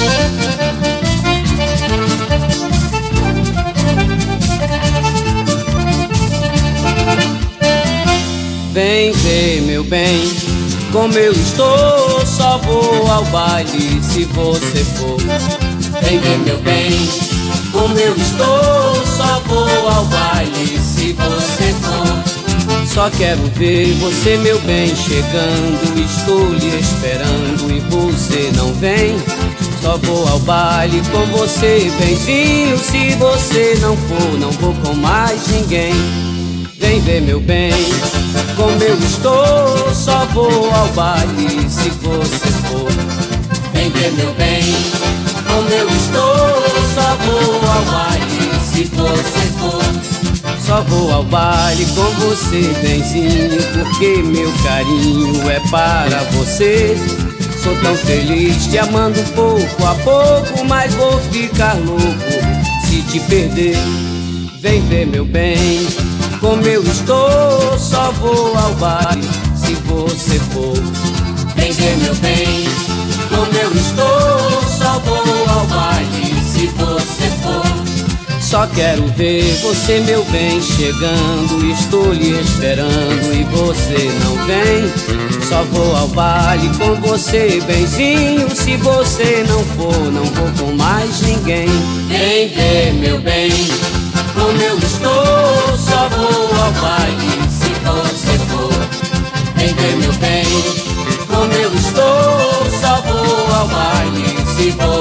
Vem ver, meu bem, como eu estou. Só vou ao baile se você for. Vem ver, meu bem, como eu estou. Só vou ao baile se você for. Só quero ver você, meu bem, chegando. Estou lhe esperando e você não vem. Só vou ao baile com você, benzinho. Se você não for, não vou com mais ninguém. Vem ver, meu bem, como eu estou. Só vou ao baile se você for. Vem ver, meu bem, como eu estou. Só vou ao baile se você for. Só vou ao baile com você, benzinho, porque meu carinho é para você. Sou tão feliz te amando pouco a pouco, mas vou ficar louco se te perder. Vem ver, meu bem, como eu estou. Só vou ao baile se você for. Vem ver, meu bem, como eu estou. Só vou ao baile se você for. Só quero ver você, meu bem, chegando. Estou lhe esperando e você não vem. Só vou ao baile com você, benzinho. Se você não for, não vou com mais ninguém. Vem ver, meu bem, como eu estou. Só vou ao baile se você for. Vem ver, meu bem, como eu estou. Só vou ao baile se você for.